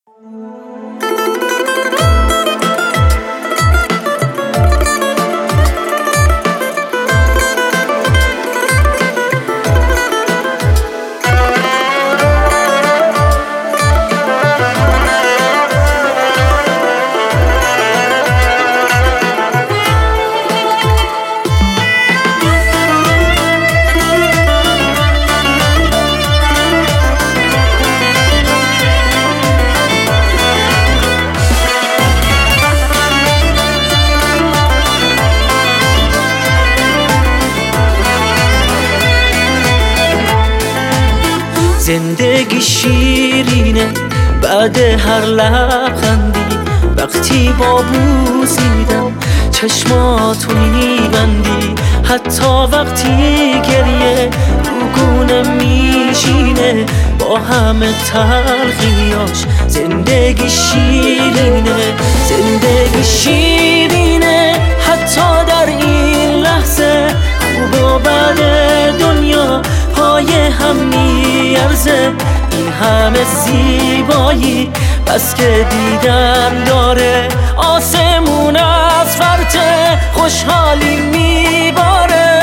زندگی شیرینه بعد هر لبخندی، وقتی با بوسیدم چشماتو میبندی، حتی وقتی گریه رو گونه میشینه با همه تلخیاش. زندگی شیرینه، زندگی شیرینه، حتی در این لحظه خوب و بد دنیا پای هم میارزه. این همه زیبایی بس که دیدن داره، آسمون از فرط خوشحالی میباره.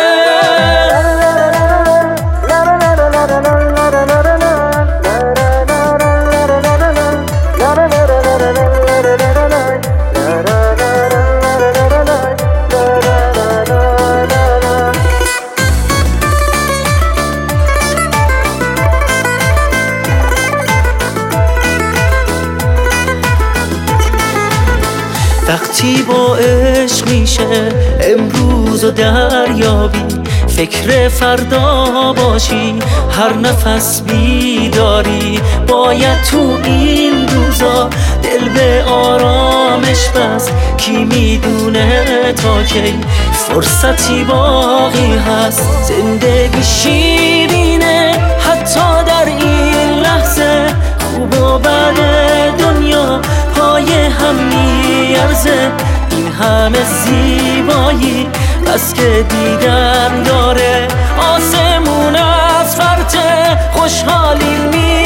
وقتی با عشق میشه امروز و دریابی، فکر فردا باشی، هر نفس بیداری. باید تو این روزا دل به آرامش بست، کی میدونه تا کی فرصتی باقی هست. زندگی شیرینه حتی در این لحظه، خوب و بد دنیا پای هم میارزه. این همه زیبایی بس که دیدن داره، آسمون از فرط خوشحالی